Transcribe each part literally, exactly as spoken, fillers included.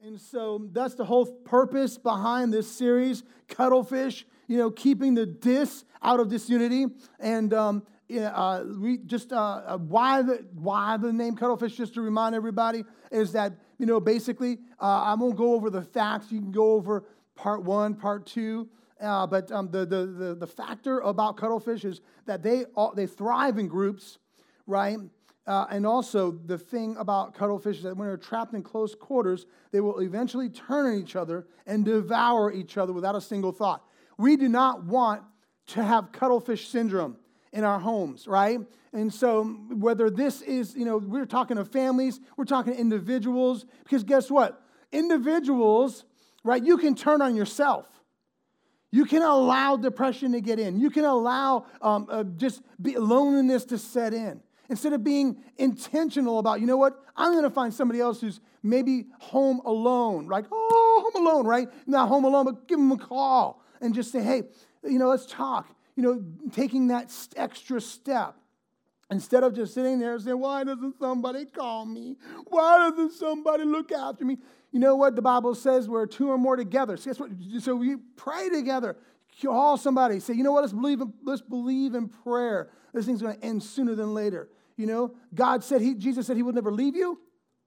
And so that's the whole purpose behind this series, Cuttlefish, you know, keeping the dis out of disunity. And um, yeah, uh, we just uh, why the why the name Cuttlefish, just to remind everybody, is that, you know, basically, uh, I won't go over the facts. You can go over part one, part two. Uh, but um, the, the the the factor about cuttlefish is that they all, they thrive in groups, right? Uh, and also, the thing about cuttlefish is that when they're trapped in close quarters, they will eventually turn on each other and devour each other without a single thought. We do not want to have cuttlefish syndrome in our homes, right? And so, whether this is, you know, we're talking to families, we're talking to individuals, because guess what? Individuals, right, you can turn on yourself. You can allow depression to get in. You can allow um, uh, just be, loneliness to set in. Instead of being intentional about, you know what, I'm going to find somebody else who's maybe home alone, like, oh, home alone, right? Not home alone, but give them a call and just say, hey, you know, let's talk. You know, taking that extra step. Instead of just sitting there and saying, why doesn't somebody call me? Why doesn't somebody look after me? You know what the Bible says? We're two or more together. So guess what? So we pray together. Call somebody. Say, you know what? Let's believe in, let's believe in prayer. This thing's going to end sooner than later. You know, God said, he, Jesus said he would never leave you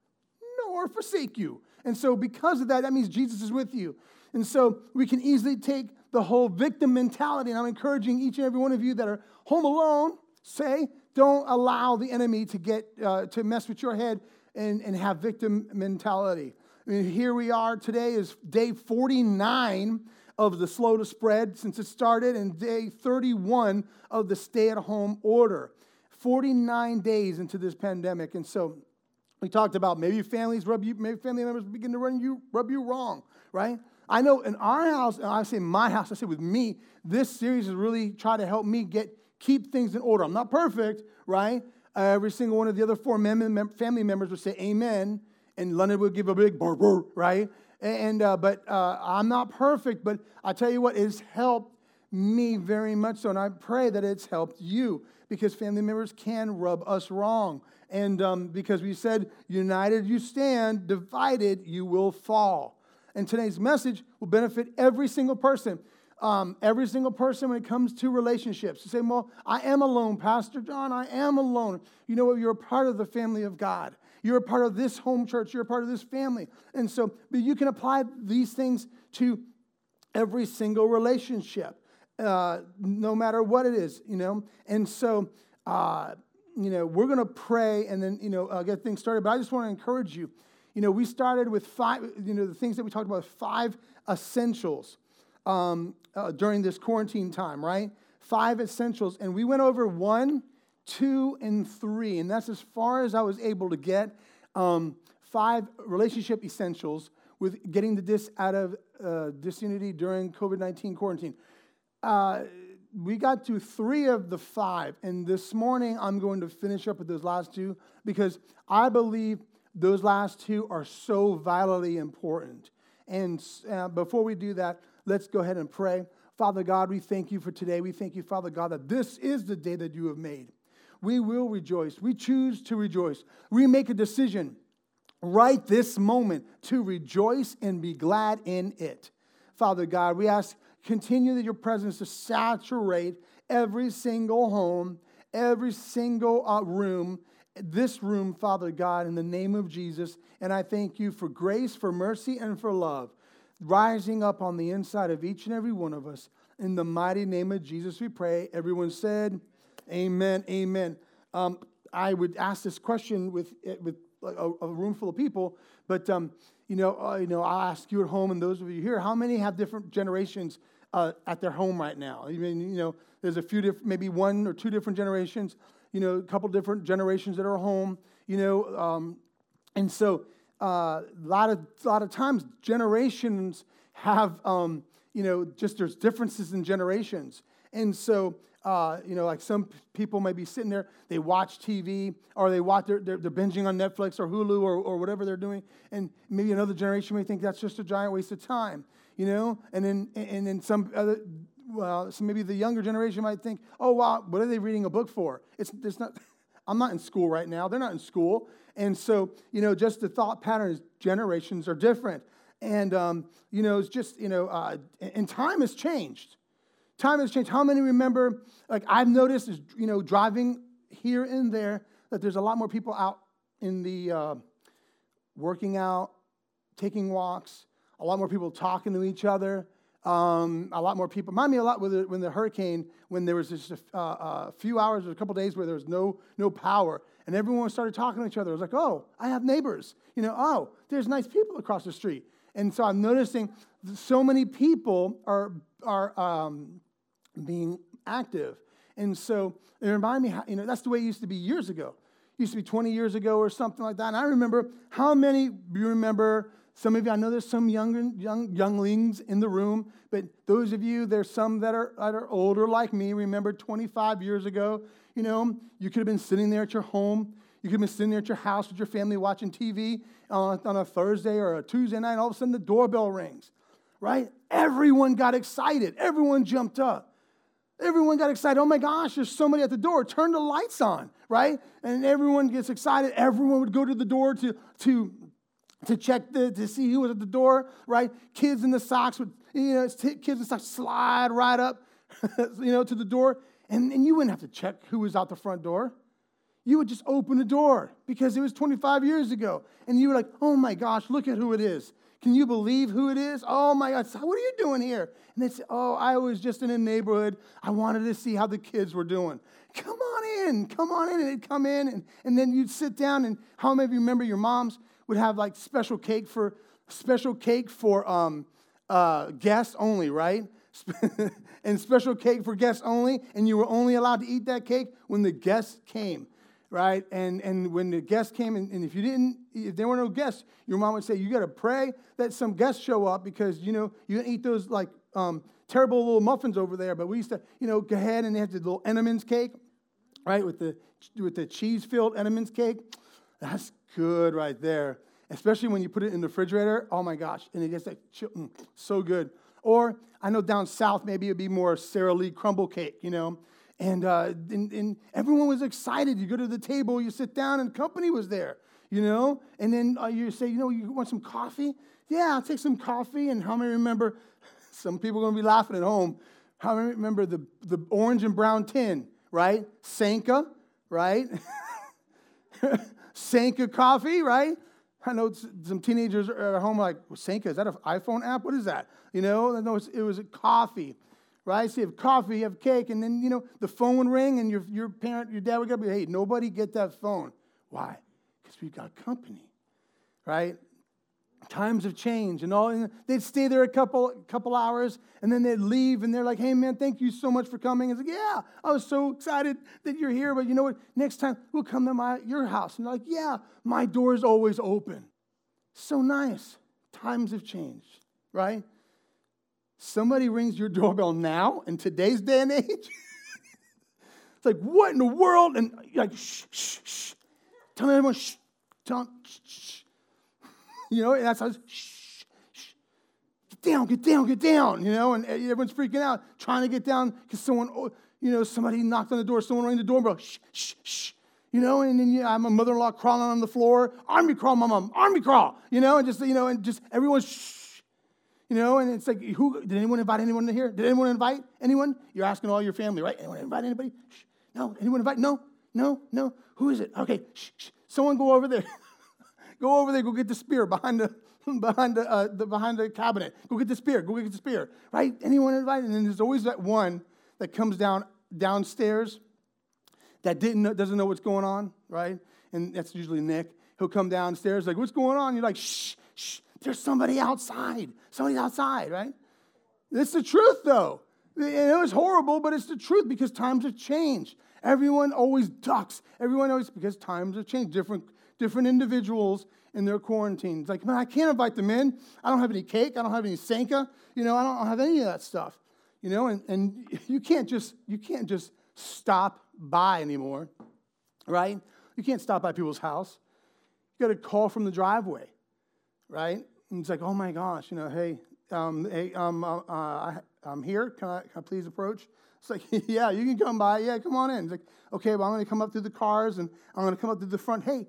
nor forsake you. And so because of that, that means Jesus is with you. And so we can easily take the whole victim mentality. And I'm encouraging each and every one of you that are home alone, say, don't allow the enemy to get uh, to mess with your head and, and have victim mentality. I mean, here we are. Today is day forty-nine of the slow to spread since it started, and day thirty-one of the stay-at-home order. forty-nine days into this pandemic. And so we talked about maybe families rub you, maybe family members begin to run you, rub you wrong, right? I know in our house, and I say my house, I say with me, this series has really tried to help me get keep things in order. I'm not perfect, right? Uh, every single one of the other four mem- family members would say amen, and London would give a big burr, burr, right? And uh, but uh, I'm not perfect, but I tell you what, it's helped me very much so, and I pray that it's helped you, because family members can rub us wrong. And um, because we said, united you stand, divided you will fall. And today's message will benefit every single person. Um, every single person when it comes to relationships. You say, well, I am alone, Pastor John, I am alone. You know what? You're a part of the family of God. You're a part of this home church. You're a part of this family. And so but you can apply these things to every single relationship. Uh, no matter what it is, you know. And so, uh, you know, we're going to pray and then, you know, uh, get things started. But I just want to encourage you. You know, we started with five, you know, the things that we talked about, five essentials um, uh, during this quarantine time, right? Five essentials. And we went over one, two, and three. And that's as far as I was able to get. Um, five relationship essentials with getting the dis out of uh, disunity during covid nineteen quarantine. Uh, we got to three of the five, and this morning I'm going to finish up with those last two because I believe those last two are so vitally important. And uh, before we do that, let's go ahead and pray. Father God, we thank you for today. We thank you, Father God, that this is the day that you have made. We will rejoice. We choose to rejoice. We make a decision right this moment to rejoice and be glad in it. Father God, we ask continue that your presence to saturate every single home, every single uh, room, this room, Father God, in the name of Jesus. And I thank you for grace, for mercy, and for love rising up on the inside of each and every one of us. In the mighty name of Jesus, we pray. Everyone said, amen, amen. Um, I would ask this question with with a, a room full of people, but um, you know, uh, you know, I'll ask you at home, and those of you here, how many have different generations uh, at their home right now? I mean, you know, there's a few different, maybe one or two different generations. You know, a couple different generations that are home. You know, um, and so uh, a lot of a lot of times generations have, um, you know, just there's differences in generations, and so. Uh, you know, like some people may be sitting there, they watch T V, or they watch, they're, they're, they're binging on Netflix or Hulu or, or whatever they're doing, and maybe another generation may think that's just a giant waste of time, you know, and then and then some other, well, so maybe the younger generation might think, oh, wow, what are they reading a book for? It's, it's not, I'm not in school right now, they're not in school, And so, you know, just the thought patterns, generations are different. And, um, you know, it's just, you know, uh, and time has changed. Time has changed. How many remember, like I've noticed is, you know, driving here and there, that there's a lot more people out in the uh, working out, taking walks, a lot more people talking to each other, um, a lot more people. Remind me a lot when the, when the hurricane, when there was just a uh, uh, few hours or a couple days where there was no no power, and everyone started talking to each other. It was like, oh, I have neighbors. You know, oh, there's nice people across the street. And so I'm noticing so many people are are um, being active. And so it reminded me, how, you know, that's the way it used to be years ago. It used to be twenty years ago or something like that. And I remember, how many, you remember, some of you, I know there's some young, young younglings in the room, but those of you, there's some that are, that are older like me, remember twenty-five years ago, you know, you could have been sitting there at your home. You could have been sitting there at your house with your family watching T V on, on a Thursday or a Tuesday night, and all of a sudden the doorbell rings, right? Everyone got excited. Everyone jumped up. Everyone got excited. Oh my gosh, there's somebody at the door. Turn the lights on, right? And everyone gets excited. Everyone would go to the door to, to, to check the, to see who was at the door, right? Kids in the socks would, you know, kids in the socks slide right up, you know, to the door. And, and you wouldn't have to check who was out the front door. You would just open the door because it was twenty-five years ago. And you were like, oh my gosh, look at who it is. Can you believe who it is? Oh my God, what are you doing here? And they say, oh, I was just in a neighborhood. I wanted to see how the kids were doing. Come on in, come on in. And they'd come in, and, and then you'd sit down, and how many of you remember your moms would have like special cake for, special cake for um, uh, guests only, right? And special cake for guests only, and you were only allowed to eat that cake when the guests came. Right? And and when the guests came, and, and if you didn't, if there were no guests, your mom would say, you got to pray that some guests show up because, you know, you can eat those like um, terrible little muffins over there. But we used to, you know, go ahead and they had the little Entenmann's cake, right? With the with the cheese-filled Entenmann's cake. That's good right there. Especially when you put it in the refrigerator. Oh my gosh. And it gets like mm, so good. Or I know down south, maybe it'd be more Sara Lee crumble cake, you know. And, uh, and and everyone was excited. You go to the table, you sit down, and company was there, you know? And then uh, you say, you know, you want some coffee? Yeah, I'll take some coffee. And how many remember, some people are going to be laughing at home, how many remember the, the orange and brown tin, right? Sanka, right? Sanka coffee, right? I know some teenagers are at home like, Sanka, is that an iPhone app? What is that? You know, no, it was a coffee. Right? So you have coffee, you have cake, and then, you know, the phone would ring, and your, your parent, your dad would go, hey, nobody get that phone. Why? Because we've got company, right? Times have changed, and all. And they'd stay there a couple couple hours, and then they'd leave, and they're like, hey, man, thank you so much for coming. It's like, yeah, I was so excited that you're here, but you know what? Next time, we'll come to my your house. And they're like, yeah, my door is always open. So nice. Times have changed, right? Somebody rings your doorbell now in today's day and age. It's like, what in the world? And you're like, shh, shh, shh. Tell everyone, shh, tell them, shh, shh. You know, and that's how it's, shh, shh. Get down, get down, get down. You know, and everyone's freaking out, trying to get down because someone, you know, somebody knocked on the door, someone rang the doorbell, shh, shh, shh. You know, and then yeah, I'm a mother-in-law crawling on the floor, army crawl, my mom, army crawl. You know, and just, you know, and just everyone's shh. You know, and it's like, who did anyone invite anyone to here? Did anyone invite anyone? You're asking all your family, right? Anyone invite anybody? Shh. No. Anyone invite? No. No. No. Who is it? Okay. Shh. Shh. Someone go over there. Go over there. Go get the spear behind the behind the, uh, the behind the cabinet. Go get the spear. Go get the spear. Right? Anyone invite? And then there's always that one that comes down downstairs that didn't know, doesn't know what's going on, right? And that's usually Nick. He'll come downstairs like, what's going on? You're like, shh, shh. There's somebody outside. Somebody's outside, right? It's the truth, though. It was horrible, but it's the truth because times have changed. Everyone always ducks. Everyone always, because times have changed. Different, different individuals in their quarantine. It's like, man, I can't invite them in. I don't have any cake. I don't have any Sanka. You know, I don't have any of that stuff. You know, and, and you can't just you can't just stop by anymore, right? You can't stop by people's house. You got to call from the driveway, right? And it's like, oh my gosh, you know, hey, um, hey, um, uh, I, I'm here. Can I, can I please approach? It's like, yeah, you can come by. Yeah, come on in. It's like, okay, well, I'm going to come up through the cars, and I'm going to come up through the front. Hey,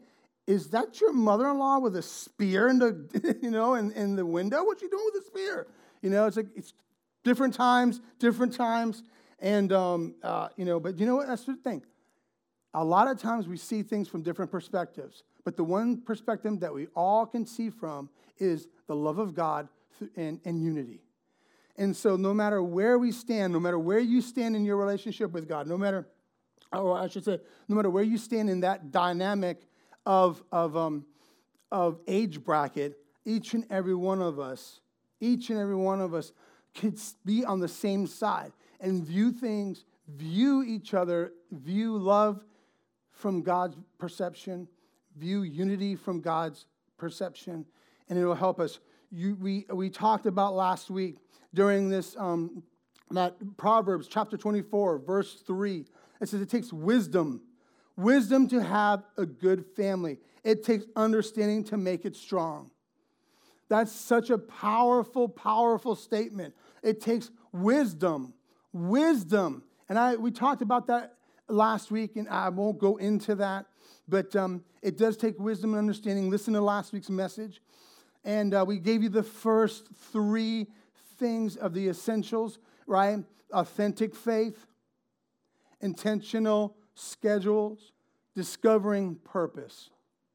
is that your mother-in-law with a spear in the, you know, in, in the window? What's she doing with a spear? You know, it's like, it's different times, different times. And, um, uh, you know, but you know what? That's the thing. A lot of times we see things from different perspectives. But the one perspective that we all can see from is the love of God and, and unity. And so no matter where we stand, no matter where you stand in your relationship with God, no matter, or I should say, no matter where you stand in that dynamic of, of, um, of age bracket, each and every one of us, each and every one of us could be on the same side and view things, view each other, view love from God's perception, view unity from God's perception, and it will help us. You, we, we talked about last week during this, um, that Proverbs chapter twenty-four, verse three. It says it takes wisdom, wisdom to have a good family. It takes understanding to make it strong. That's such a powerful, powerful statement. It takes wisdom, wisdom. And I we talked about that last week, and I won't go into that. But um, it does take wisdom and understanding. Listen to last week's message. And uh, we gave you the first three things of the essentials, right? Authentic faith, intentional schedules, discovering purpose.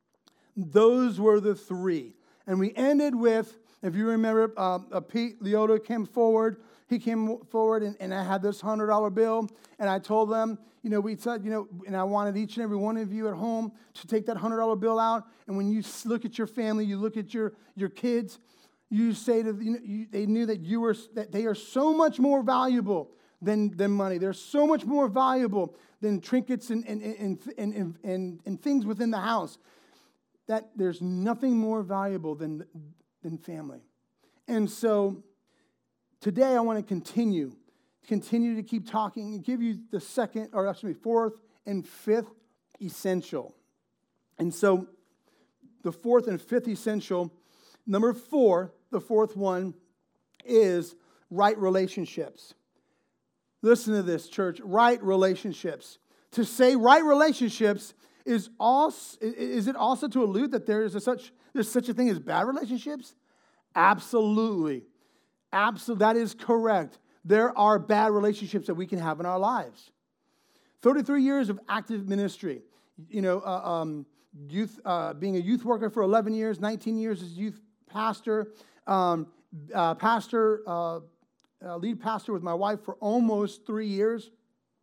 Those were the three. And we ended with, if you remember, uh, uh, Pete Leota came forward. He came forward, and, and I had this one hundred dollar bill, and I told them, you know, we said, you know, and I wanted each and every one of you at home to take that one hundred dollar bill out, and when you look at your family, you look at your, your kids, you say to, you know, you, they knew that you were, that they are so much more valuable than, than money. They're so much more valuable than trinkets and, and, and, and, and, and, and things within the house, that there's nothing more valuable than, than family. And so today I want to continue, continue to keep talking and give you the second, or actually fourth and fifth essential. And so the fourth and fifth essential, number four, the fourth one is right relationships. Listen to this, church, right relationships. To say right relationships is also, is it also to allude that there is a such there's such a thing as bad relationships? Absolutely. Absolutely, that is correct. There are bad relationships that we can have in our lives. thirty-three years of active ministry. You know, uh, um, youth, uh, being a youth worker for eleven years, nineteen years as youth pastor, um, uh, pastor, uh, uh, lead pastor with my wife for almost three years.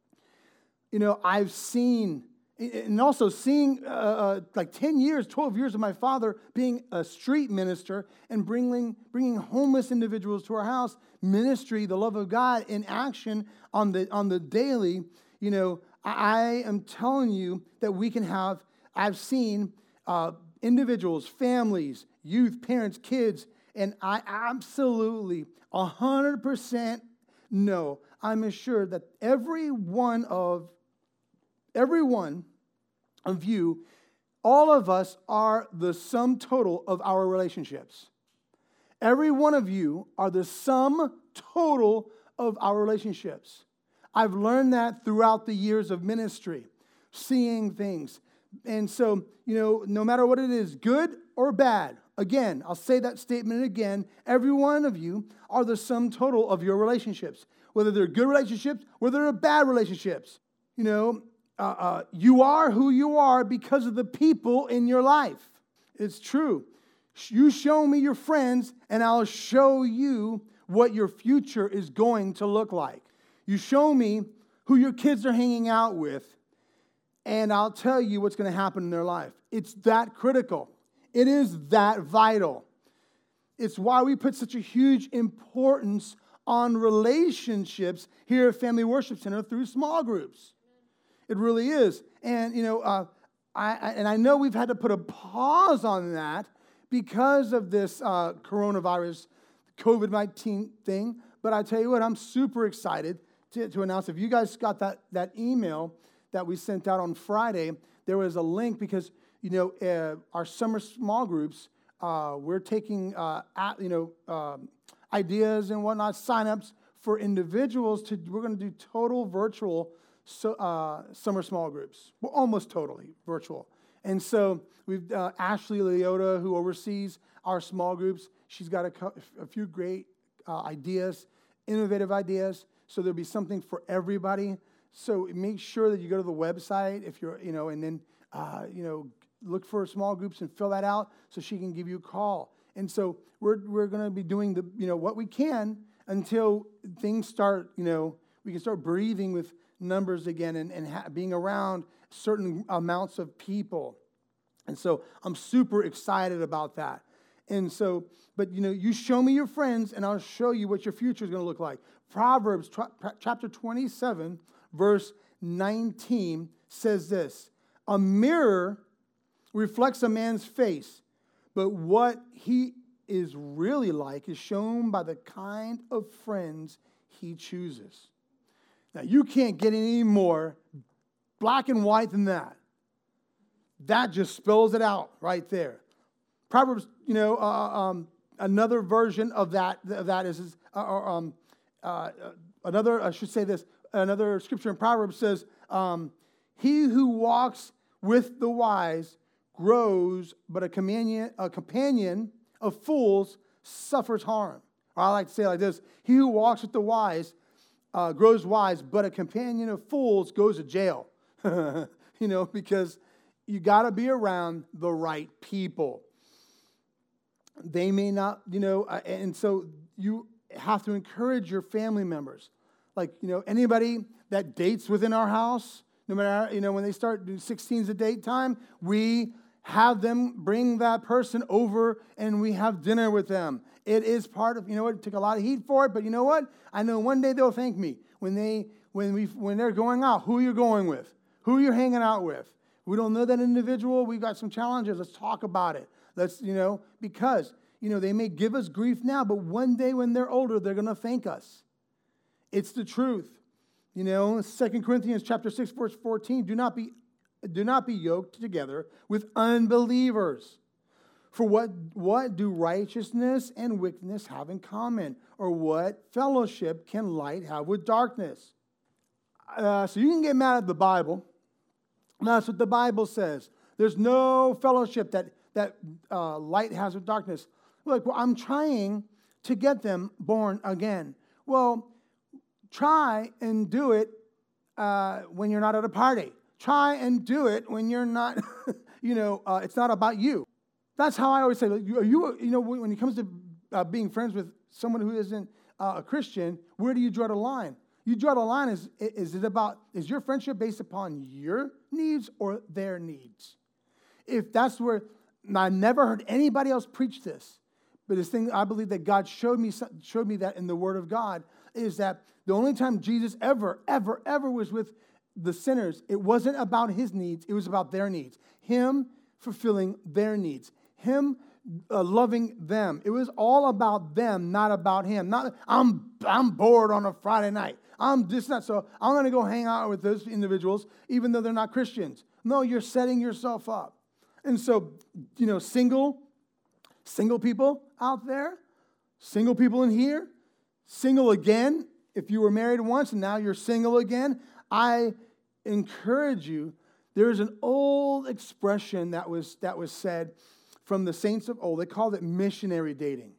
You know, I've seen, and also seeing uh, uh, like ten years, twelve years of my father being a street minister and bringing, bringing homeless individuals to our house, ministry, the love of God in action on the, on the daily. You know, I am telling you that we can have, I've seen uh, individuals, families, youth, parents, kids, and I absolutely one hundred percent know, I'm assured that every one of, every one of you, all of us are the sum total of our relationships. Every one of you are the sum total of our relationships. I've learned that throughout the years of ministry, seeing things. And so, you know, no matter what it is, good or bad, again, I'll say that statement again, every one of you are the sum total of your relationships, whether they're good relationships, whether they're bad relationships. You know, uh, uh, you are who you are because of the people in your life. It's true. You show me your friends, and I'll show you what your future is going to look like. You show me who your kids are hanging out with, and I'll tell you what's going to happen in their life. It's that critical. It is that vital. It's why we put such a huge importance on relationships here at Family Worship Center through small groups. It really is. And, you know, uh, I, I and I know we've had to put a pause on that because of this uh, coronavirus, covid nineteen thing. But I tell you what, I'm super excited to, to announce, if you guys got that, that email that we sent out on Friday, there was a link because, you know, uh, our summer small groups, uh, we're taking, uh, at, you know, um, ideas and whatnot, signups for individuals to, we're going to do total virtual so, uh, summer small groups. Well, almost totally virtual. And so we've uh, Ashley Leota, who oversees our small groups, she's got a, a few great uh, ideas, innovative ideas. So there'll be something for everybody. So make sure that you go to the website if you're, you know, and then, uh, you know, look for small groups and fill that out so she can give you a call. And so we're we're going to be doing the, you know, what we can until things start, you know, we can start breathing with numbers again and, and ha- being around certain amounts of people. And so I'm super excited about that. And so, but, you know, you show me your friends and I'll show you what your future is going to look like. Proverbs tra- chapter twenty-seven, verse nineteen says this: a mirror reflects a man's face, but what he is really like is shown by the kind of friends he chooses. Now, you can't get any more black and white than that. That just spells it out right there. Proverbs, you know, uh, um, another version of that, of that is, is uh, um, uh, another, I should say this, another scripture in Proverbs says, um, he who walks with the wise grows, but a companion, a companion of fools suffers harm. Or I like to say it like this: he who walks with the wise uh, grows wise, but a companion of fools goes to jail. You know, because you got to be around the right people. They may not, you know, uh, and so you have to encourage your family members. Like, you know, anybody that dates within our house, no matter, you know, when they start doing sixteens at date time, we have them bring that person over and we have dinner with them. It is part of, you know what, it took a lot of heat for it, but you know what? I know one day they'll thank me when they when we when they're going out, who you're going with, who you're hanging out with. We don't know that individual. We've got some challenges. Let's talk about it. Let's, you know, because, you know, they may give us grief now, but one day when they're older, they're going to thank us. It's the truth. You know, Second Corinthians chapter six, verse fourteen, do not be do not be yoked together with unbelievers. For what, what do righteousness and wickedness have in common? Or what fellowship can light have with darkness? Uh, so you can get mad at the Bible. That's what the Bible says. There's no fellowship that, that uh, light has with darkness. Like, well, I'm trying to get them born again. Well, try and do it uh, when you're not at a party. Try and do it when you're not, you know, uh, it's not about you. That's how I always say, like, you, you, you know, when it comes to uh, being friends with someone who isn't uh, a Christian, where do you draw the line? You draw the line, is, is it about, is your friendship based upon your needs or their needs? If that's where, I never heard anybody else preach this, but this thing I believe that God showed me, showed me that in the Word of God, is that the only time Jesus ever, ever, ever was with the sinners, it wasn't about his needs, it was about their needs. Him fulfilling their needs. Him uh, loving them. It was all about them, not about him. Not, I'm, I'm bored on a Friday night. I'm just not, so I'm going to go hang out with those individuals, even though they're not Christians. No, you're setting yourself up. And so, you know, single, single people out there, single people in here, single again, if you were married once and now you're single again, I encourage you. There's an old expression that was that was said from the saints of old. They called it missionary dating.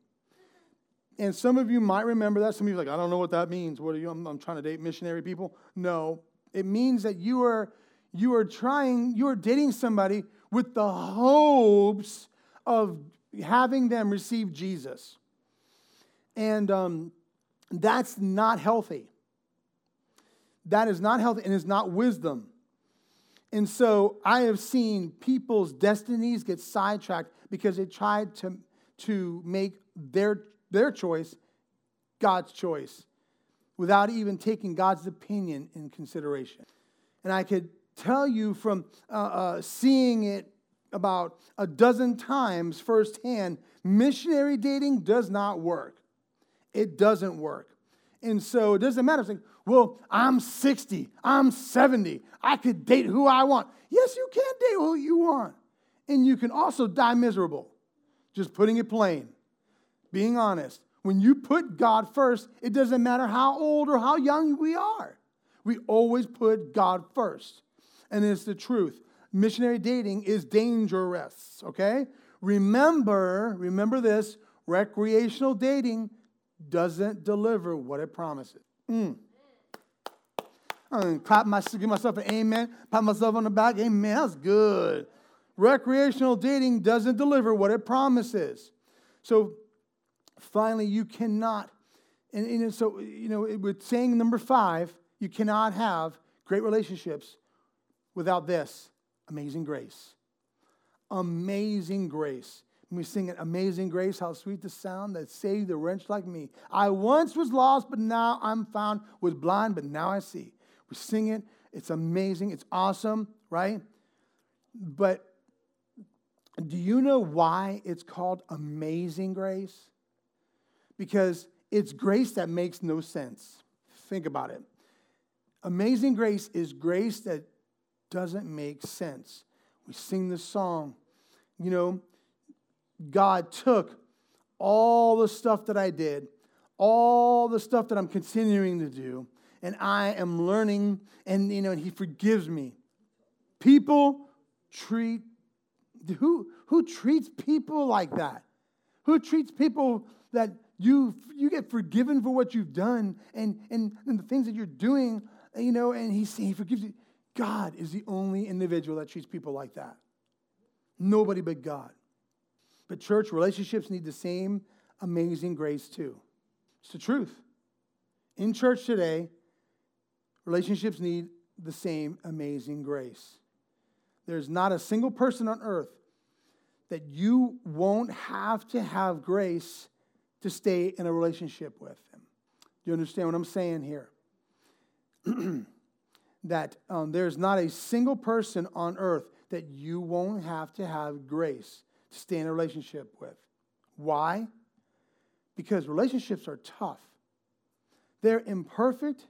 And some of you might remember that. Some of you are like, I don't know what that means. What are you? I'm, I'm trying to date missionary people. No, it means that you are you are trying, you are dating somebody with the hopes of having them receive Jesus. And um, that's not healthy. That is not healthy and is not wisdom. And so I have seen people's destinies get sidetracked because they tried to, to make their, their choice God's choice without even taking God's opinion in consideration. And I could tell you from uh, uh, seeing it about a dozen times firsthand, missionary dating does not work. It doesn't work. And so it doesn't matter. It's like, well, I'm sixty, I'm seventy, I could date who I want. Yes, you can date who you want. And you can also die miserable. Just putting it plain. Being honest. When you put God first, it doesn't matter how old or how young we are. We always put God first. And it's the truth. missionary dating is dangerous, okay? Remember, remember this, recreational dating doesn't deliver what it promises. Mm. I'm going to clap my, give myself an amen, pat myself on the back. Amen, that's good. Recreational dating doesn't deliver what it promises. So finally, you cannot, and, and so, you know, with saying number five, you cannot have great relationships without this, amazing grace. Amazing grace. When we sing it, Amazing Grace, how sweet the sound that saved a wretch like me. I once was lost, but now I'm found. Was blind, but now I see. We sing it. It's amazing. It's awesome, right? But do you know why it's called amazing grace? Because it's grace that makes no sense. Think about it. Amazing grace is grace that doesn't make sense. We sing this song. You know, God took all the stuff that I did, all the stuff that I'm continuing to do, and I am learning, and, you know, and He forgives me. People treat, who, who treats people like that? Who treats people that you you get forgiven for what you've done and, and, and the things that you're doing, you know, and he, he forgives you. God is the only individual that treats people like that. Nobody but God. But church, relationships need the same amazing grace too. It's the truth. In church today, relationships need the same amazing grace. There's not a single person on earth that you won't have to have grace to stay in a relationship with them. Do you understand what I'm saying here? That um, there's not a single person on earth that you won't have to have grace to stay in a relationship with. Why? Because relationships are tough. They're imperfect,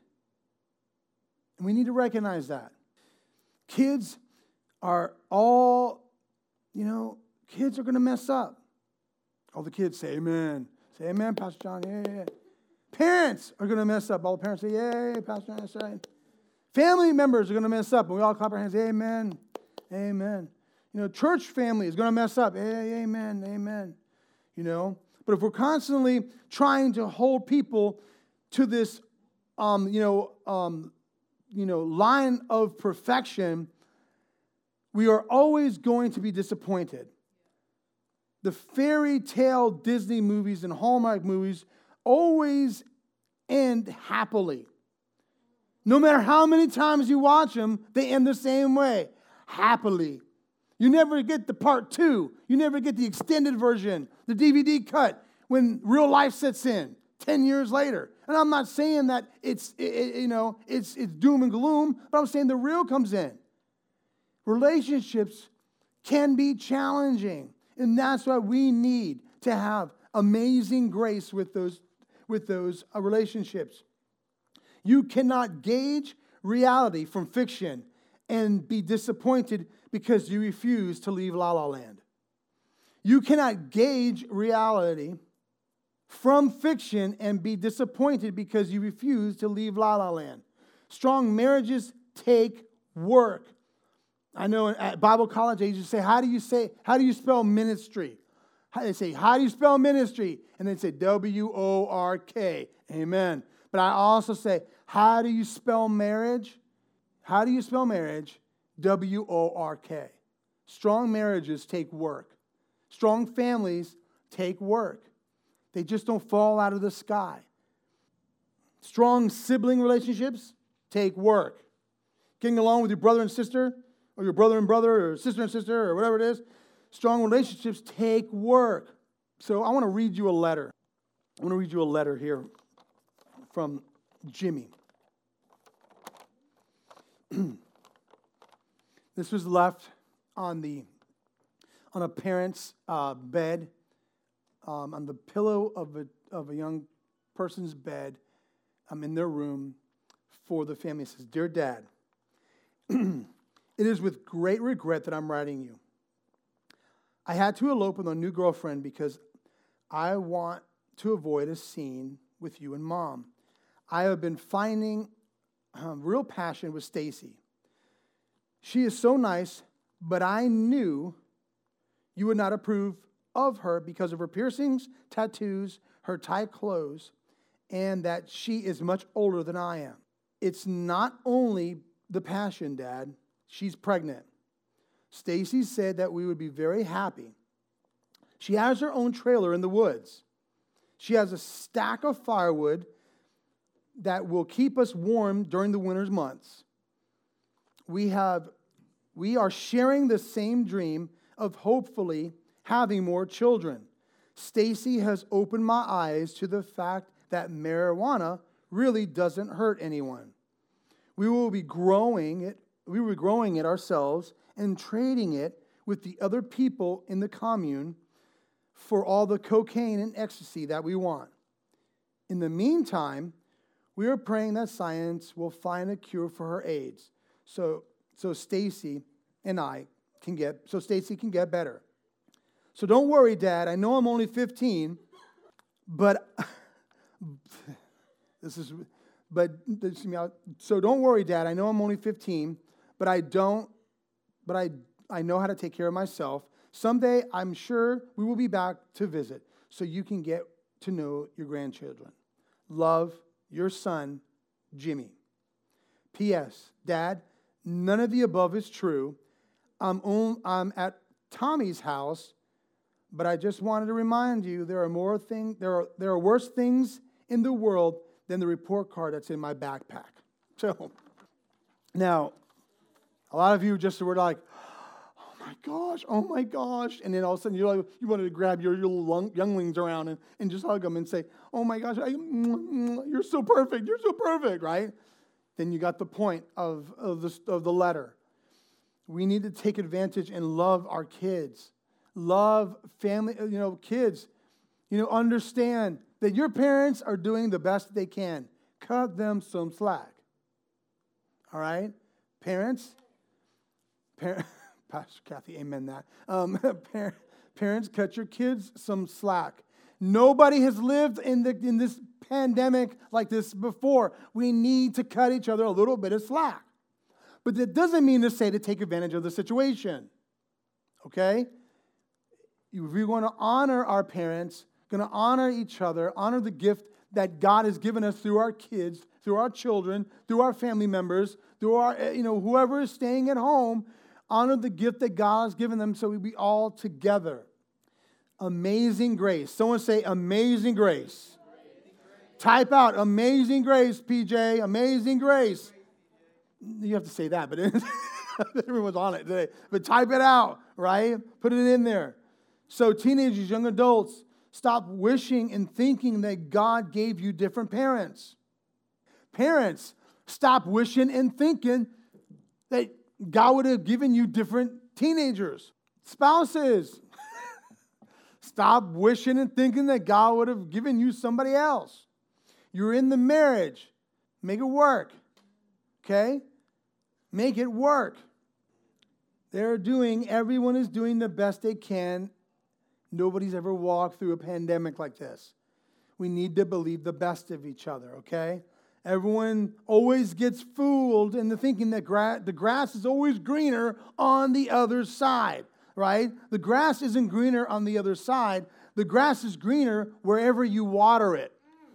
and we need to recognize that. Kids are all, you know, kids are going to mess up. All the kids say amen. Say amen, Pastor John. Yeah, yeah, yeah. Parents are going to mess up. All the parents say, yay, Pastor John, that's right. Family members are going to mess up, and we all clap our hands, amen, amen. You know, church family is going to mess up, hey, amen, amen. You know, but if we're constantly trying to hold people to this, um, you know, um, you know, line of perfection, we are always going to be disappointed. The fairy tale Disney movies and Hallmark movies always end happily. No matter how many times you watch them, they end the same way, happily. You never get the part two. You never get the extended version, the D V D cut, when real life sets in ten years later. And I'm not saying that it's, it, it, you know, it's, it's doom and gloom, but I'm saying the real comes in. Relationships can be challenging, and that's why we need to have amazing grace with those, with those uh, relationships. You cannot gauge reality from fiction and be disappointed because you refuse to leave La La Land. You cannot gauge reality from fiction and be disappointed because you refuse to leave La La Land. Strong marriages take work. I know at Bible college, they used to say, how do you say, how do you spell ministry? How, they say, how do you spell ministry? And they say W O R K. Amen. But I also say, how do you spell marriage? How do you spell marriage? W O R K. Strong marriages take work. Strong families take work. They just don't fall out of the sky. Strong sibling relationships take work. Getting along with your brother and sister, or your brother and brother, or sister and sister, or whatever it is, strong relationships take work. So I want to read you a letter. I want to read you a letter here from Jimmy. This was left on the on a parent's uh, bed, um, on the pillow of a of a young person's bed, um, in their room for the family. It says, "Dear Dad, it is with great regret that I'm writing you. I had to elope with a new girlfriend because I want to avoid a scene with you and Mom. I have been finding um, real passion with Stacy. She is so nice, But I knew you would not approve of her because of her piercings, tattoos, her tight clothes, and that she is much older than I am. It's not only the passion, Dad. She's pregnant. Stacy said that we would be very happy. She has her own trailer in the woods. She has a stack of firewood that will keep us warm during the winter's months. We have, we are sharing the same dream of hopefully having more children. Stacy has opened my eyes to the fact that marijuana really doesn't hurt anyone. We will be growing it, we will be growing it ourselves and trading it with the other people in the commune for all the cocaine and ecstasy that we want. In the meantime, we are praying that science will find a cure for her AIDS, so so Stacy and I can get so Stacy can get better. So don't worry, Dad. I know I'm only fifteen, but this is but so don't worry, Dad. I know I'm only fifteen, but I don't but I I know how to take care of myself. Someday, I'm sure we will be back to visit so you can get to know your grandchildren. Love, your son, Jimmy. P S. Dad, none of the above is true. I'm, on, I'm at Tommy's house, but I just wanted to remind you there are more things, there are there are worse things in the world than the report card that's in my backpack. So now, a lot of you just were like, oh my gosh, oh my gosh. And then all of a sudden, you're like, you wanted to grab your, your little younglings around and, and just hug them and say, oh my gosh, I, you're so perfect, you're so perfect, right? Then you got the point of, of, the, of the letter. We need to take advantage and love our kids. Love family, you know, kids. You know, understand that your parents are doing the best they can. Cut them some slack. All right? Parents, par- Pastor Kathy, amen that. Um, par- parents, cut your kids some slack. Nobody has lived in, the, in this pandemic like this before. We need to cut each other a little bit of slack. But that doesn't mean to say to take advantage of the situation. Okay? If we want to honor our parents, going to honor each other, honor the gift that God has given us through our kids, through our children, through our family members, through our, you know, whoever is staying at home, honor the gift that God has given them so we be all together. Amazing grace. Someone say amazing grace. Amazing grace. Type out amazing grace, P J. Amazing grace. You have to say that, but everyone's on it today. But type it out, right? Put it in there. So teenagers, young adults, stop wishing and thinking that God gave you different parents. Parents, stop wishing and thinking that God would have given you different teenagers. Spouses, stop wishing and thinking that God would have given you somebody else. You're in the marriage. Make it work. Okay? Make it work. They're doing, everyone is doing the best they can. Nobody's ever walked through a pandemic like this. We need to believe the best of each other, okay? Everyone always gets fooled into thinking that gra- the grass is always greener on the other side, right? The grass isn't greener on the other side. The grass is greener wherever you water it.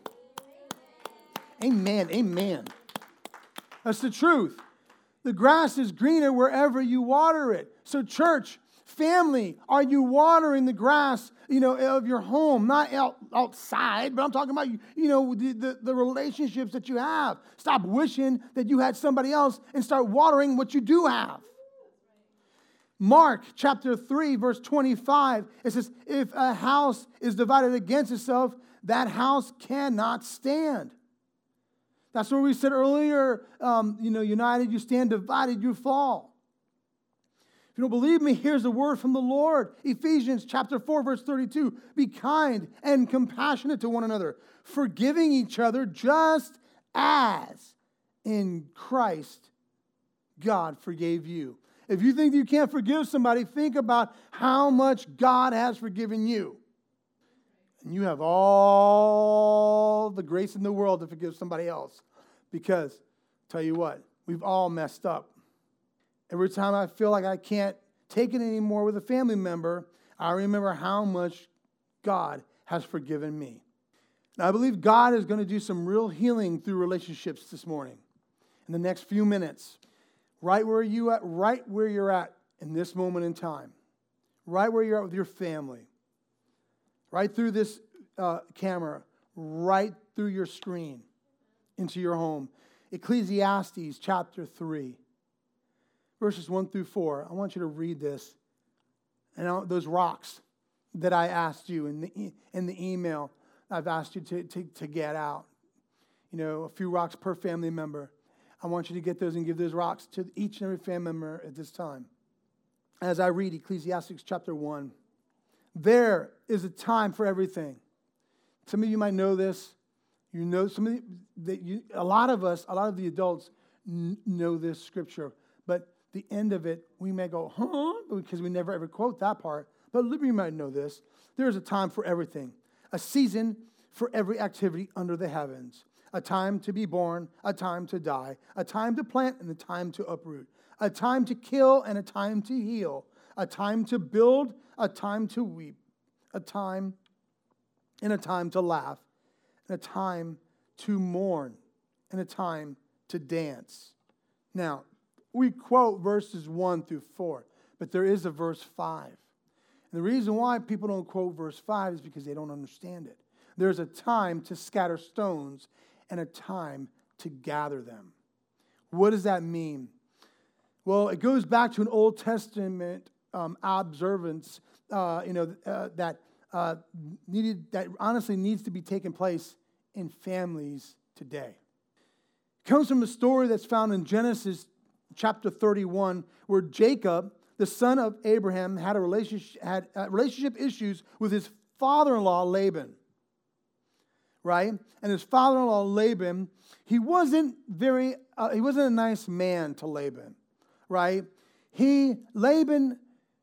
Amen, amen. That's the truth. The grass is greener wherever you water it. So church, family, are you watering the grass, you know, of your home? Not out, outside, but I'm talking about, you know, the, the, the relationships that you have. Stop wishing that you had somebody else and start watering what you do have. Mark chapter three, verse twenty-five, it says, if a house is divided against itself, that house cannot stand. That's what we said earlier, um, you know, united you stand, divided you fall. If you don't believe me, here's a word from the Lord. Ephesians chapter four, verse thirty-two. Be kind and compassionate to one another, forgiving each other just as in Christ God forgave you. If you think you can't forgive somebody, think about how much God has forgiven you. And you have all the grace in the world to forgive somebody else. Because, tell you what, we've all messed up. Every time I feel like I can't take it anymore with a family member, I remember how much God has forgiven me. Now, I believe God is going to do some real healing through relationships this morning. In the next few minutes, right where you at, right where you're at in this moment in time, right where you're at with your family, right through this uh, camera, right through your screen into your home. Ecclesiastes chapter three, verses one through four. I want you to read this. And those rocks that I asked you in the in the email, I've asked you to, to, to get out. You know, a few rocks per family member. I want you to get those and give those rocks to each and every family member at this time. As I read Ecclesiastes chapter one, there is a time for everything. Some of you might know this. You know, some of the, that you, a lot of us, a lot of the adults n- know this scripture, but the end of it, we may go, huh? Because we never ever quote that part. But we might know this. There is a time for everything, a season for every activity under the heavens, a time to be born, a time to die, a time to plant and a time to uproot, a time to kill and a time to heal, a time to build, a time to weep, a time and a time to laugh, and a time to mourn, and a time to dance. Now, we quote verses one through four, but there is a verse five. And the reason why people don't quote verse five is because they don't understand it. There's a time to scatter stones and a time to gather them. What does that mean? Well, it goes back to an Old Testament um, observance, uh, you know, uh, that uh, needed that honestly needs to be taking place in families today. It comes from a story that's found in Genesis chapter thirty-one, where Jacob, the son of Abraham, had a relationship had uh, relationship issues with his father-in-law Laban. Right? And his father-in-law Laban, he wasn't very, uh, he wasn't a nice man to Laban. Right? He, Laban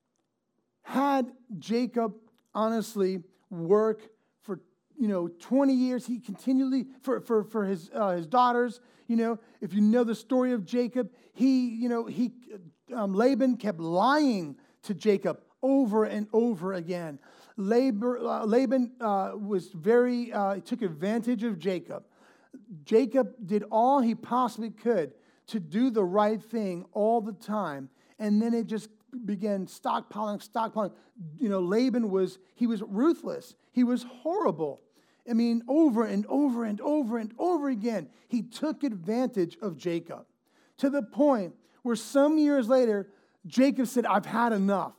had Jacob honestly work for, you know, twenty years. He continually, for, for, for his, uh, his daughters, you know, if you know the story of Jacob, he, you know, he, um, Laban kept lying to Jacob over and over again. Laban, uh, Laban uh, was very, uh, he took advantage of Jacob. Jacob did all he possibly could to do the right thing all the time. And then it just began stockpiling, stockpiling. You know, Laban was, he was ruthless. He was horrible. I mean, over and over and over and over again, he took advantage of Jacob to the point where some years later, Jacob said, I've had enough.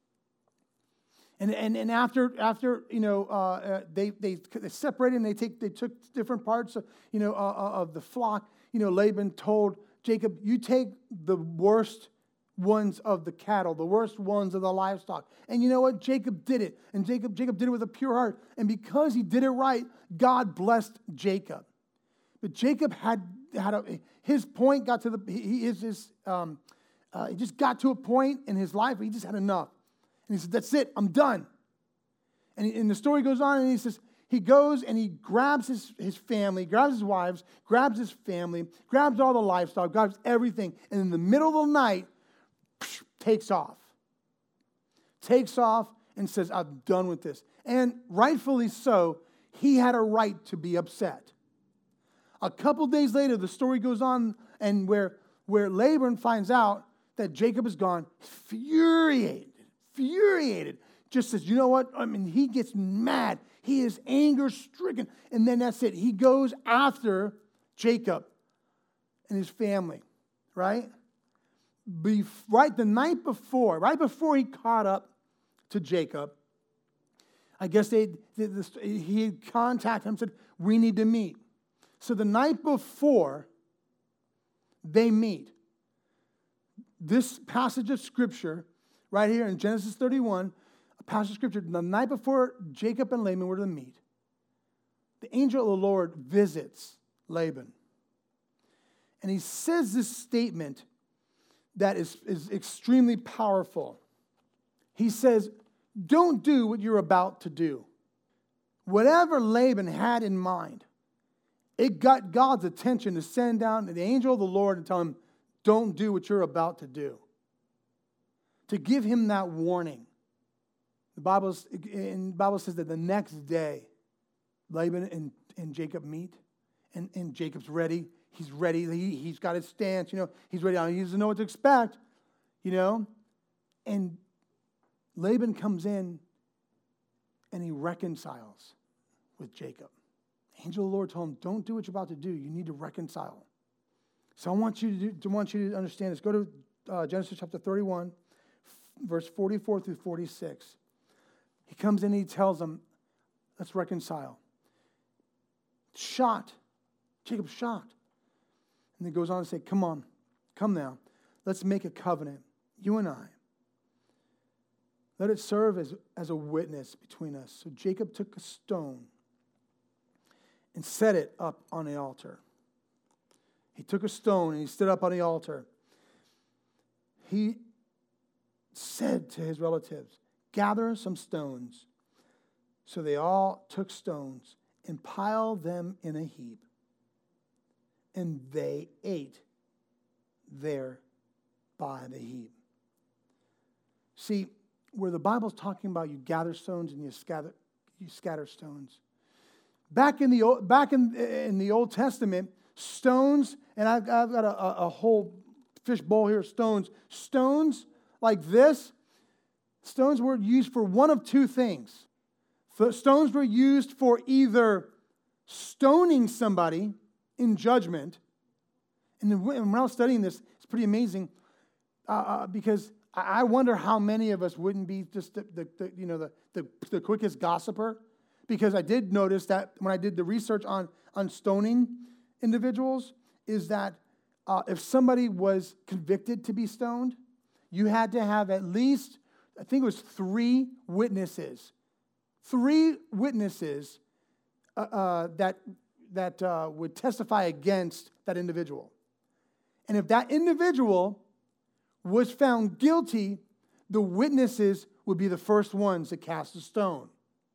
And and, and after, after you know, uh, uh, they, they they separated and they take they took different parts of, you know, uh, of the flock. You know, Laban told Jacob, you take the worst ones of the cattle, the worst ones of the livestock. And you know what? Jacob did it. And Jacob, Jacob did it with a pure heart. And because he did it right, God blessed Jacob. But Jacob had, had a, his point got to the, he, his, his, um, uh, he just got to a point in his life where he just had enough. And he said, that's it, I'm done. And, he, and the story goes on and he says, he goes and he grabs his, his family, grabs his wives, grabs his family, grabs all the livestock, grabs everything. And in the middle of the night, takes off. Takes off and says, I'm done with this. And rightfully so, he had a right to be upset. A couple days later, the story goes on, and where, where Laban finds out that Jacob is gone, furiated, furiated, just says, you know what? I mean, he gets mad. He is anger-stricken. And then that's it. He goes after Jacob and his family, right? Be, right the night before, right before he caught up to Jacob, I guess they, they this, he had contacted him and said, we need to meet. So the night before they meet, this passage of Scripture, right here in Genesis thirty-one, a passage of Scripture, the night before Jacob and Laban were to meet, the angel of the Lord visits Laban. And he says this statement that is, is extremely powerful. He says, don't do what you're about to do. Whatever Laban had in mind, it got God's attention to send down the angel of the Lord and tell him, don't do what you're about to do. to give him that warning. The Bible, in the Bible says that the next day, Laban and, and Jacob meet, and, and Jacob's ready. He's ready. He, he's got his stance, you know. He's ready. He doesn't know what to expect, you know. And Laban comes in, and he reconciles with Jacob. Angel of the Lord told him, don't do what you're about to do. You need to reconcile. So I want you to, do, to want you to understand this. Go to uh, Genesis chapter thirty-one, verse forty-four through forty-six. He comes in and he tells them, let's reconcile. Shocked. Jacob's shocked. And he goes on to say, come on, come now. Let's make a covenant, you and I. Let it serve as, as a witness between us. So Jacob took a stone and set it up on the altar. He took a stone and he stood up on the altar. He said to his relatives, gather some stones. So they all took stones and piled them in a heap. And they ate there by the heap. See, where the Bible's talking about you gather stones and you scatter, you scatter stones. Back in the back in, in the Old Testament, stones, and I've, I've got a, a whole fish bowl here of stones. Stones like this, stones were used for one of two things. Stones were used for either stoning somebody in judgment. And when I was studying this, it's pretty amazing uh, because I wonder how many of us wouldn't be just the, the, the you know the, the the quickest gossiper. Because I did notice that when I did the research on, on stoning individuals, is that uh, if somebody was convicted to be stoned, you had to have at least, I think it was three witnesses. Three witnesses uh, uh, that, that uh, would testify against that individual. And if that individual was found guilty, the witnesses would be the first ones to cast a stone.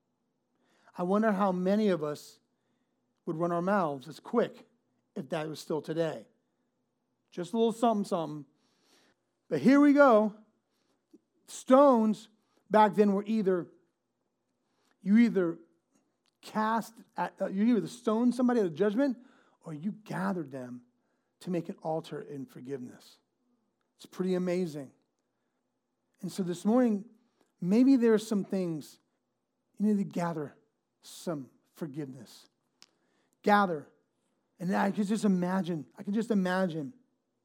I wonder how many of us would run our mouths as quick if that was still today. Just a little something, something. But here we go. Stones back then were either, you either cast, at, uh, you either stoned somebody at a judgment or you gathered them to make an altar in forgiveness. It's pretty amazing. And so this morning, maybe there are some things you need to gather some forgiveness. Gather. And I can just imagine, I can just imagine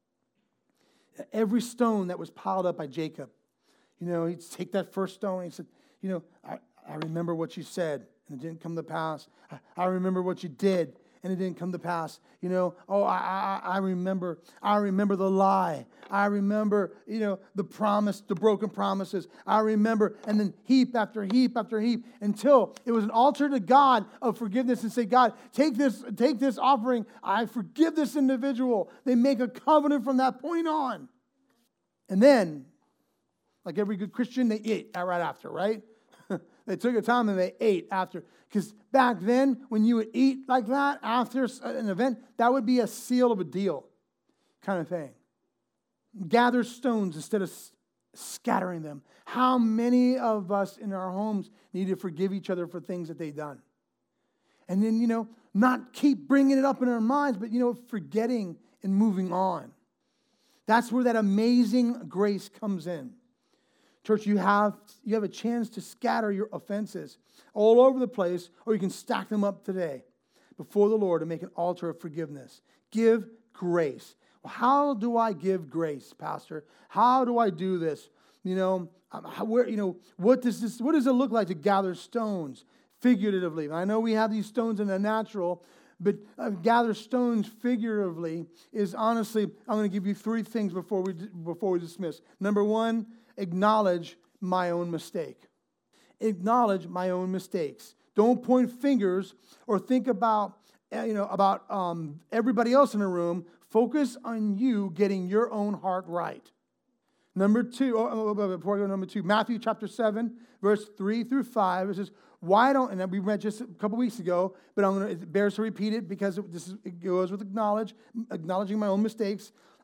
every stone that was piled up by Jacob. You know, he'd take that first stone and he said, you know, I, I remember what you said and it didn't come to pass. I, I remember what you did and it didn't come to pass. You know, oh, I, I, I remember, I remember the lie. I remember, you know, the promise, the broken promises. I remember, and then heap after heap after heap until it was an altar to God of forgiveness and say, God, take this, take this offering. I forgive this individual. They make a covenant from that point on. And then, like every good Christian, they ate right after, right? They took a time and they ate after. Because back then, when you would eat like that after an event, that would be a seal of a deal kind of thing. Gather stones instead of scattering them. How many of us in our homes need to forgive each other for things that they've done? And then, you know, not keep bringing it up in our minds, but, you know, forgetting and moving on. That's where that amazing grace comes in. Church, you have, you have a chance to scatter your offenses all over the place, or you can stack them up today before the Lord and make an altar of forgiveness. Give grace. Well, how do I give grace, Pastor? How do I do this? You know, how, where, you know, what does this? What does it look like to gather stones figuratively? I know we have these stones in the natural, but uh, gather stones figuratively is honestly. I'm going to give you three things before we before we dismiss. Number one. Acknowledge my own mistake. Acknowledge my own mistakes. Don't point fingers or think about, you know, about um, everybody else in the room. Focus on you getting your own heart right. Number two, oh, before I go to number two, Matthew chapter seven, verse three through five. It says, why don't, and we read just a couple weeks ago, but I'm going to, it bears to repeat it because it, this is, it goes with acknowledge, acknowledging my own mistakes.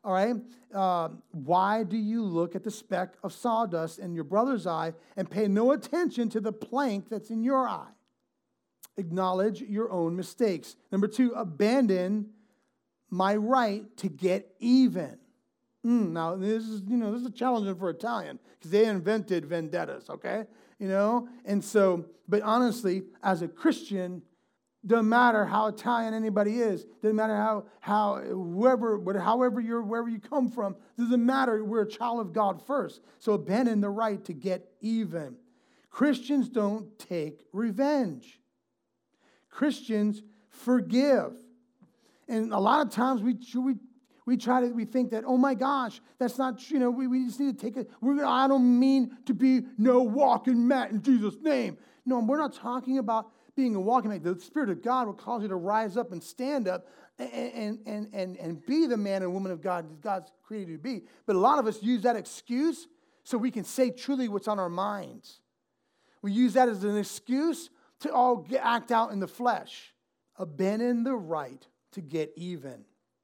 all right? Uh, why do you look at the speck of sawdust in your brother's eye and pay no attention to the plank that's in your eye? Acknowledge your own mistakes. Number two, abandon my right to get even. Mm, now, this is, you know, this is challenging for Italian because they invented vendettas, okay? You know, and so, but honestly, as a Christian, doesn't matter how Italian anybody is, doesn't matter how, how whoever, however you're, wherever you come from, doesn't matter, we're a child of God first. So abandon the right to get even. Christians don't take revenge. Christians forgive. And a lot of times we, we We try to, we think that, oh my gosh, that's not, you know, we, we just need to take it. We're gonna, I don't mean to be no walking mat in Jesus' name. No, we're not talking about being a walking mat. The Spirit of God will cause you to rise up and stand up and, and, and, and be the man and woman of God that God's created you to be. But a lot of us use that excuse so we can say truly what's on our minds. We use that as an excuse to all get, act out in the flesh. Abandon the right to get even.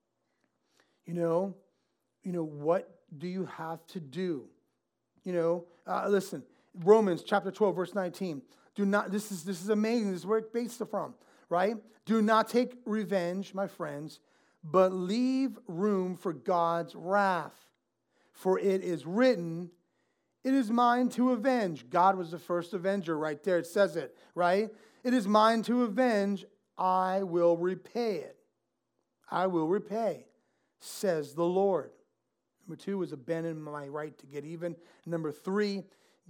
You know, you know, what do you have to do? You know, uh, listen, Romans chapter twelve, verse nineteen. Do not, this is this is amazing. This is where it's based from, right? Do not take revenge, my friends, but leave room for God's wrath. For it is written, it is mine to avenge. God was the first avenger right there. It says it, right? It is mine to avenge. I will repay it. I will repay, says the Lord. Number two is abandon my right to get even. Number three,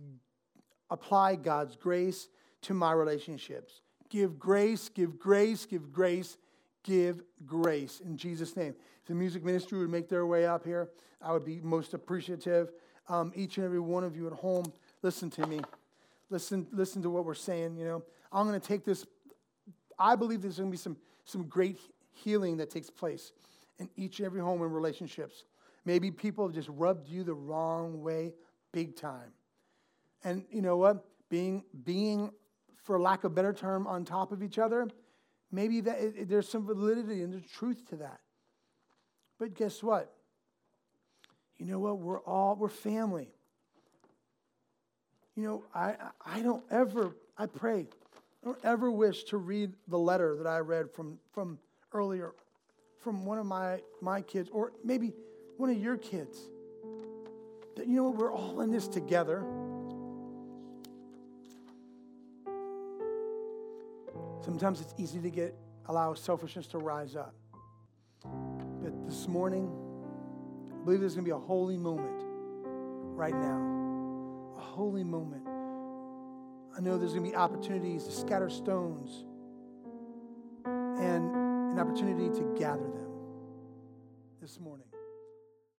apply God's grace to my relationships. Give grace, give grace, give grace, give grace. In Jesus' name. If the music ministry would make their way up here, I would be most appreciative. Um, each and every one of you at home, listen to me. Listen, listen to what we're saying. You know, I'm going to take this. I believe there's going to be some, some great healing that takes place in each and every home and relationships. Maybe people have just rubbed you the wrong way big time. And you know what? Being, being, for lack of a better term, on top of each other, maybe that it, there's some validity and there's truth to that. But guess what? You know what? We're all, we're family. You know, I, I don't ever, I pray, I don't ever wish to read the letter that I read from, from earlier from one of my, my kids, or maybe one of your kids. That, you know what, we're all in this together. Sometimes it's easy to get, allow selfishness to rise up. But this morning, I believe there's going to be a holy moment right now. A holy moment. I know there's going to be opportunities to scatter stones and an opportunity to gather them this morning.